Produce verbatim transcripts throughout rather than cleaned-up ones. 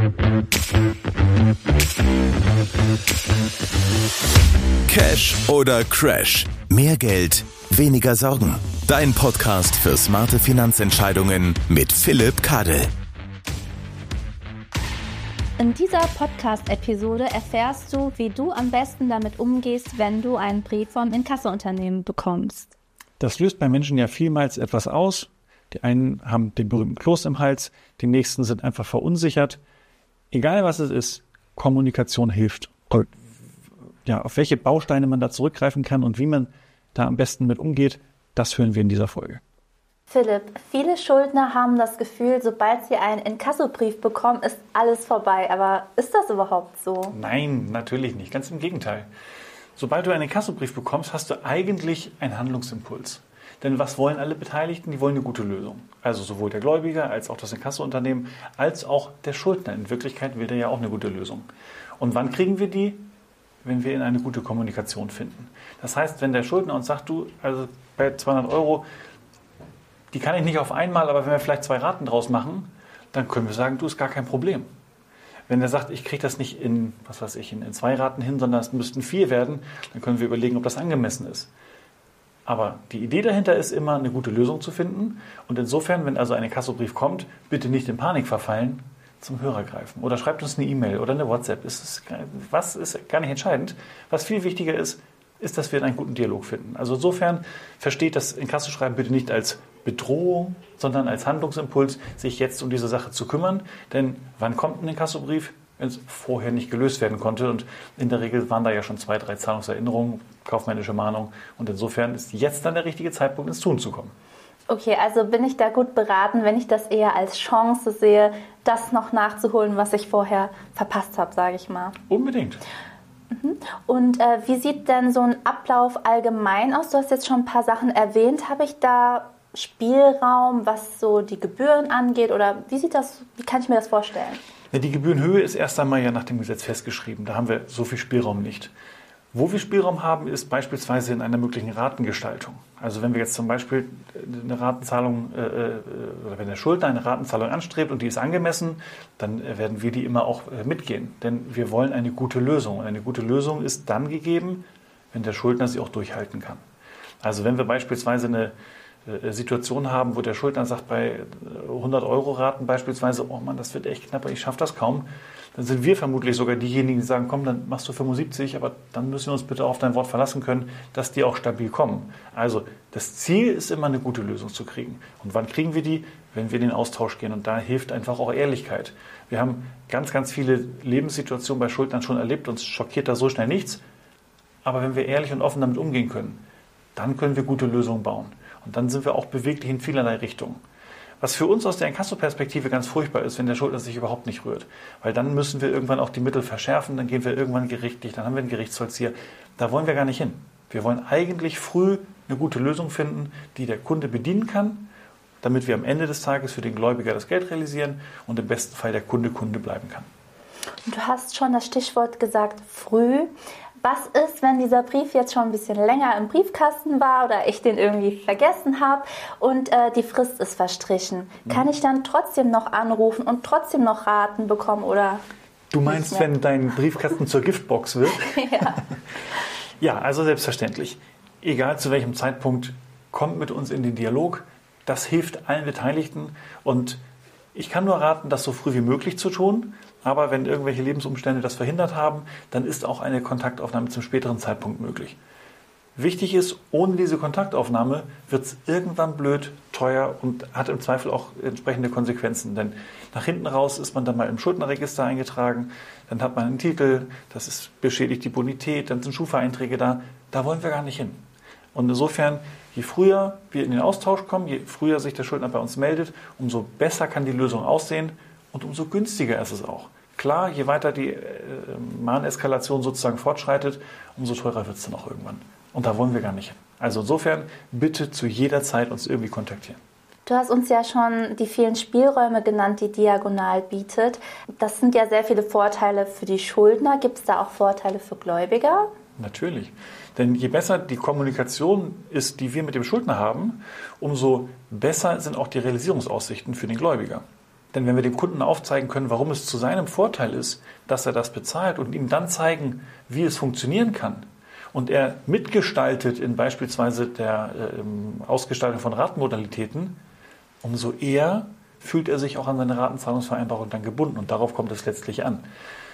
Cash oder Crash? Mehr Geld, weniger Sorgen. Dein Podcast für smarte Finanzentscheidungen mit Philipp Kadel. In dieser Podcast-Episode erfährst du, wie du am besten damit umgehst, wenn du einen Brief vom Inkassounternehmen bekommst. Das löst bei Menschen ja vielmals etwas aus. Die einen haben den berühmten Kloß im Hals, die nächsten sind einfach verunsichert. Egal was es ist, Kommunikation hilft. Ja, auf welche Bausteine man da zurückgreifen kann und wie man da am besten mit umgeht, das hören wir in dieser Folge. Philipp, viele Schuldner haben das Gefühl, sobald sie einen Inkassobrief bekommen, ist alles vorbei. Aber ist das überhaupt so? Nein, natürlich nicht. Ganz im Gegenteil. Sobald du einen Inkassobrief bekommst, hast du eigentlich einen Handlungsimpuls. Denn was wollen alle Beteiligten? Die wollen eine gute Lösung. Also sowohl der Gläubiger als auch das Inkassounternehmen als auch der Schuldner. In Wirklichkeit will der ja auch eine gute Lösung. Und wann kriegen wir die? Wenn wir in eine gute Kommunikation finden. Das heißt, wenn der Schuldner uns sagt, du, also bei zweihundert Euro, die kann ich nicht auf einmal, aber wenn wir vielleicht zwei Raten draus machen, dann können wir sagen, du, ist gar kein Problem. Wenn er sagt, ich kriege das nicht in, was weiß ich, in, in zwei Raten hin, sondern es müssten vier werden, dann können wir überlegen, ob das angemessen ist. Aber die Idee dahinter ist immer, eine gute Lösung zu finden. Und insofern, wenn also ein Inkassobrief kommt, bitte nicht in Panik verfallen, zum Hörer greifen. Oder schreibt uns eine E-Mail oder eine WhatsApp. Ist es, was ist gar nicht entscheidend. Was viel wichtiger ist, ist, dass wir einen guten Dialog finden. Also insofern versteht das Inkassoschreiben bitte nicht als Bedrohung, sondern als Handlungsimpuls, sich jetzt um diese Sache zu kümmern. Denn wann kommt ein Inkassobrief? Wenn es vorher nicht gelöst werden konnte. Und in der Regel waren da ja schon zwei, drei Zahlungserinnerungen, kaufmännische Mahnung. Und insofern ist jetzt dann der richtige Zeitpunkt, ins Tun zu kommen. Okay, also bin ich da gut beraten, wenn ich das eher als Chance sehe, das noch nachzuholen, was ich vorher verpasst habe, sage ich mal. Unbedingt. Mhm. Und äh, wie sieht denn so ein Ablauf allgemein aus? Du hast jetzt schon ein paar Sachen erwähnt. Habe ich da Spielraum, was so die Gebühren angeht? Oder wie sieht das, wie kann ich mir das vorstellen? Die Gebührenhöhe ist erst einmal ja nach dem Gesetz festgeschrieben. Da haben wir so viel Spielraum nicht. Wo wir Spielraum haben, ist beispielsweise in einer möglichen Ratengestaltung. Also wenn wir jetzt zum Beispiel eine Ratenzahlung, äh, oder wenn der Schuldner eine Ratenzahlung anstrebt und die ist angemessen, dann werden wir die immer auch äh, mitgehen. Denn wir wollen eine gute Lösung. Und eine gute Lösung ist dann gegeben, wenn der Schuldner sie auch durchhalten kann. Also wenn wir beispielsweise eine Situation haben, wo der Schuldner sagt, bei hundert Euro Raten beispielsweise, oh Mann, das wird echt knapp, ich schaffe das kaum, dann sind wir vermutlich sogar diejenigen, die sagen, komm, dann machst du fünfundsiebzig, aber dann müssen wir uns bitte auf dein Wort verlassen können, dass die auch stabil kommen. Also das Ziel ist immer, eine gute Lösung zu kriegen. Und wann kriegen wir die? Wenn wir in den Austausch gehen. Und da hilft einfach auch Ehrlichkeit. Wir haben ganz, ganz viele Lebenssituationen bei Schuldnern schon erlebt, uns schockiert da so schnell nichts. Aber wenn wir ehrlich und offen damit umgehen können, dann können wir gute Lösungen bauen. Und dann sind wir auch beweglich in vielerlei Richtungen. Was für uns aus der Inkasso-Perspektive ganz furchtbar ist, wenn der Schuldner sich überhaupt nicht rührt. Weil dann müssen wir irgendwann auch die Mittel verschärfen, dann gehen wir irgendwann gerichtlich, dann haben wir einen Gerichtsvollzieher. Da wollen wir gar nicht hin. Wir wollen eigentlich früh eine gute Lösung finden, die der Kunde bedienen kann, damit wir am Ende des Tages für den Gläubiger das Geld realisieren und im besten Fall der Kunde Kunde bleiben kann. Du hast schon das Stichwort gesagt, früh. Was ist, wenn dieser Brief jetzt schon ein bisschen länger im Briefkasten war oder ich den irgendwie vergessen habe und äh, die Frist ist verstrichen? Kann ich dann trotzdem noch anrufen und trotzdem noch Raten bekommen oder? Du meinst, wenn dein Briefkasten zur Giftbox wird? Ja. Ja, also selbstverständlich. Egal zu welchem Zeitpunkt, kommt mit uns in den Dialog. Das hilft allen Beteiligten und ich kann nur raten, das so früh wie möglich zu tun. Aber wenn irgendwelche Lebensumstände das verhindert haben, dann ist auch eine Kontaktaufnahme zum späteren Zeitpunkt möglich. Wichtig ist, ohne diese Kontaktaufnahme wird es irgendwann blöd, teuer und hat im Zweifel auch entsprechende Konsequenzen. Denn nach hinten raus ist man dann mal im Schuldnerregister eingetragen, dann hat man einen Titel, das ist, beschädigt die Bonität, dann sind Schufa-Einträge da. Da wollen wir gar nicht hin. Und insofern, je früher wir in den Austausch kommen, je früher sich der Schuldner bei uns meldet, umso besser kann die Lösung aussehen. Und umso günstiger ist es auch. Klar, je weiter die äh, Mahneskalation sozusagen fortschreitet, umso teurer wird es dann auch irgendwann. Und da wollen wir gar nicht hin. Also insofern bitte zu jeder Zeit uns irgendwie kontaktieren. Du hast uns ja schon die vielen Spielräume genannt, die Diagonal bietet. Das sind ja sehr viele Vorteile für die Schuldner. Gibt es da auch Vorteile für Gläubiger? Natürlich. Denn je besser die Kommunikation ist, die wir mit dem Schuldner haben, umso besser sind auch die Realisierungsaussichten für den Gläubiger. Denn wenn wir dem Kunden aufzeigen können, warum es zu seinem Vorteil ist, dass er das bezahlt und ihm dann zeigen, wie es funktionieren kann und er mitgestaltet in beispielsweise der äh, Ausgestaltung von Ratenmodalitäten, umso eher fühlt er sich auch an seine Ratenzahlungsvereinbarung dann gebunden und darauf kommt es letztlich an.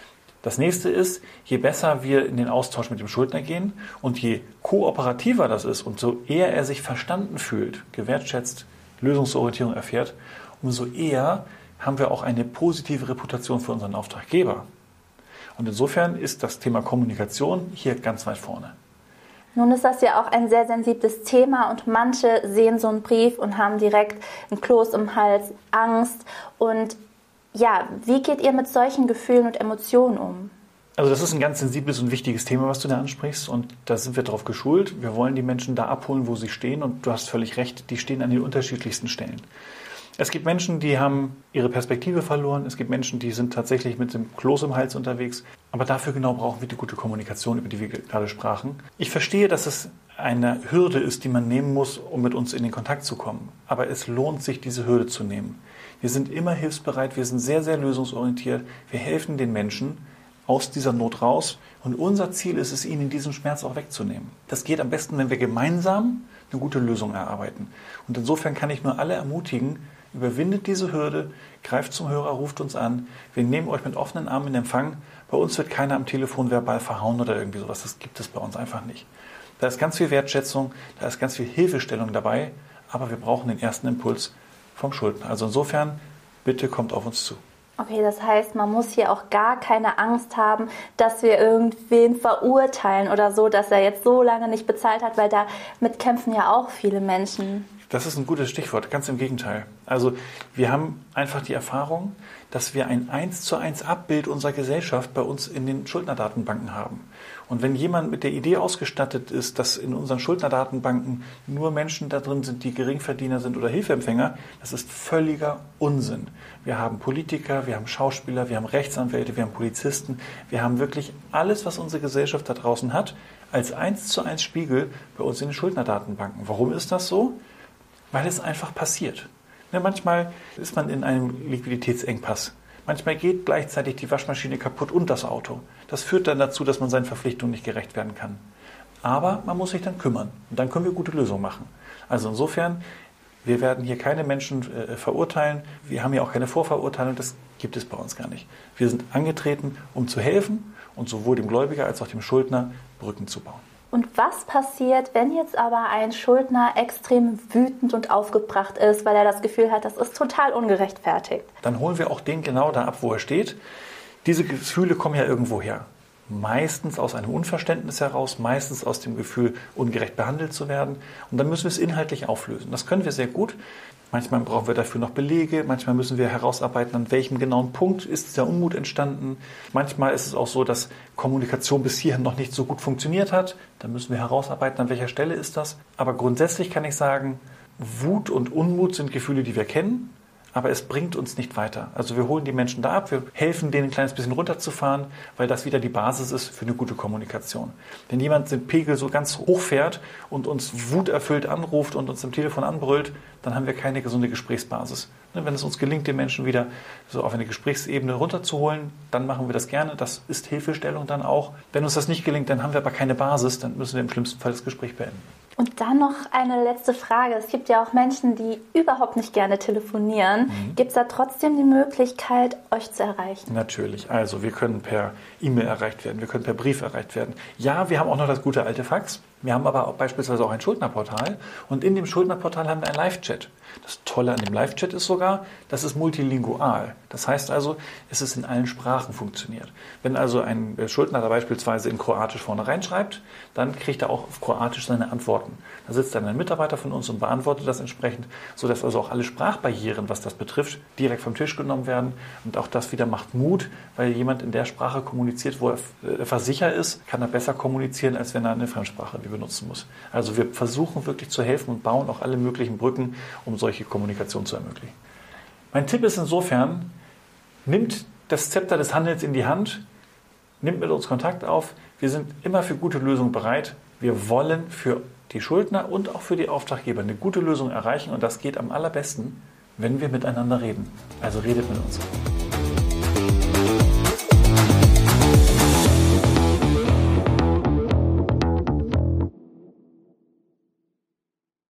Das nächste ist, je besser wir in den Austausch mit dem Schuldner gehen und je kooperativer das ist und so eher er sich verstanden fühlt, gewertschätzt, Lösungsorientierung erfährt, umso eher haben wir auch eine positive Reputation für unseren Auftraggeber. Und insofern ist das Thema Kommunikation hier ganz weit vorne. Nun ist das ja auch ein sehr sensibles Thema und manche sehen so einen Brief und haben direkt ein Kloß im Hals, Angst. Und ja, wie geht ihr mit solchen Gefühlen und Emotionen um? Also das ist ein ganz sensibles und wichtiges Thema, was du da ansprichst und da sind wir darauf geschult. Wir wollen die Menschen da abholen, wo sie stehen und du hast völlig recht, die stehen an den unterschiedlichsten Stellen. Es gibt Menschen, die haben ihre Perspektive verloren. Es gibt Menschen, die sind tatsächlich mit dem Kloß im Hals unterwegs. Aber dafür genau brauchen wir die gute Kommunikation, über die wir gerade sprachen. Ich verstehe, dass es eine Hürde ist, die man nehmen muss, um mit uns in den Kontakt zu kommen. Aber es lohnt sich, diese Hürde zu nehmen. Wir sind immer hilfsbereit, wir sind sehr, sehr lösungsorientiert. Wir helfen den Menschen aus dieser Not raus. Und unser Ziel ist es, ihnen diesen Schmerz auch wegzunehmen. Das geht am besten, wenn wir gemeinsam eine gute Lösung erarbeiten. Und insofern kann ich nur alle ermutigen, überwindet diese Hürde, greift zum Hörer, ruft uns an. Wir nehmen euch mit offenen Armen in Empfang. Bei uns wird keiner am Telefon verbal verhauen oder irgendwie sowas. Das gibt es bei uns einfach nicht. Da ist ganz viel Wertschätzung, da ist ganz viel Hilfestellung dabei, aber wir brauchen den ersten Impuls vom Schuldner. Also insofern, bitte kommt auf uns zu. Okay, das heißt, man muss hier auch gar keine Angst haben, dass wir irgendwen verurteilen oder so, dass er jetzt so lange nicht bezahlt hat, weil damit kämpfen ja auch viele Menschen. Das ist ein gutes Stichwort, ganz im Gegenteil. Also wir haben einfach die Erfahrung, dass wir ein eins zu eins Abbild unserer Gesellschaft bei uns in den Schuldnerdatenbanken haben. Und wenn jemand mit der Idee ausgestattet ist, dass in unseren Schuldnerdatenbanken nur Menschen da drin sind, die Geringverdiener sind oder Hilfeempfänger, das ist völliger Unsinn. Wir haben Politiker, wir haben Schauspieler, wir haben Rechtsanwälte, wir haben Polizisten, wir haben wirklich alles, was unsere Gesellschaft da draußen hat, als eins zu eins Spiegel bei uns in den Schuldnerdatenbanken. Warum ist das so? Weil es einfach passiert. Ja, manchmal ist man in einem Liquiditätsengpass. Manchmal geht gleichzeitig die Waschmaschine kaputt und das Auto. Das führt dann dazu, dass man seinen Verpflichtungen nicht gerecht werden kann. Aber man muss sich dann kümmern und dann können wir gute Lösungen machen. Also insofern, wir werden hier keine Menschen äh, verurteilen. Wir haben ja auch keine Vorverurteilung, das gibt es bei uns gar nicht. Wir sind angetreten, um zu helfen und sowohl dem Gläubiger als auch dem Schuldner Brücken zu bauen. Und was passiert, wenn jetzt aber ein Schuldner extrem wütend und aufgebracht ist, weil er das Gefühl hat, das ist total ungerechtfertigt? Dann holen wir auch den genau da ab, wo er steht. Diese Gefühle kommen ja irgendwo her. Meistens aus einem Unverständnis heraus, meistens aus dem Gefühl, ungerecht behandelt zu werden. Und dann müssen wir es inhaltlich auflösen. Das können wir sehr gut. Manchmal brauchen wir dafür noch Belege, manchmal müssen wir herausarbeiten, an welchem genauen Punkt ist dieser Unmut entstanden. Manchmal ist es auch so, dass Kommunikation bis hierhin noch nicht so gut funktioniert hat. Dann müssen wir herausarbeiten, an welcher Stelle ist das. Aber grundsätzlich kann ich sagen, Wut und Unmut sind Gefühle, die wir kennen, aber es bringt uns nicht weiter. Also wir holen die Menschen da ab, wir helfen denen ein kleines bisschen runterzufahren, weil das wieder die Basis ist für eine gute Kommunikation. Wenn jemand den Pegel so ganz hoch fährt und uns wuterfüllt anruft und uns am Telefon anbrüllt, dann haben wir keine gesunde Gesprächsbasis. Wenn es uns gelingt, den Menschen wieder so auf eine Gesprächsebene runterzuholen, dann machen wir das gerne. Das ist Hilfestellung dann auch. Wenn uns das nicht gelingt, dann haben wir aber keine Basis, dann müssen wir im schlimmsten Fall das Gespräch beenden. Und dann noch eine letzte Frage. Es gibt ja auch Menschen, die überhaupt nicht gerne telefonieren. Mhm. Gibt es da trotzdem die Möglichkeit, euch zu erreichen? Natürlich. Also wir können per E-Mail erreicht werden, wir können per Brief erreicht werden. Ja, wir haben auch noch das gute alte Fax. Wir haben aber auch beispielsweise auch ein Schuldnerportal. Und in dem Schuldnerportal haben wir einen Live-Chat. Das Tolle an dem Live-Chat ist sogar, das ist multilingual. Das heißt also, es ist in allen Sprachen funktioniert. Wenn also ein Schuldner da beispielsweise in Kroatisch vorne reinschreibt, dann kriegt er auch auf Kroatisch seine Antworten. Da sitzt dann ein Mitarbeiter von uns und beantwortet das entsprechend, sodass also auch alle Sprachbarrieren, was das betrifft, direkt vom Tisch genommen werden. Und auch das wieder macht Mut, weil jemand in der Sprache kommuniziert, wo er einfach sicher ist, kann er besser kommunizieren, als wenn er eine Fremdsprache benutzen muss. Also wir versuchen wirklich zu helfen und bauen auch alle möglichen Brücken, um solche Kommunikation zu ermöglichen. Mein Tipp ist insofern, nimmt das Zepter des Handelns in die Hand, nimmt mit uns Kontakt auf. Wir sind immer für gute Lösungen bereit. Wir wollen für die Schuldner und auch für die Auftraggeber eine gute Lösung erreichen und das geht am allerbesten, wenn wir miteinander reden. Also redet mit uns.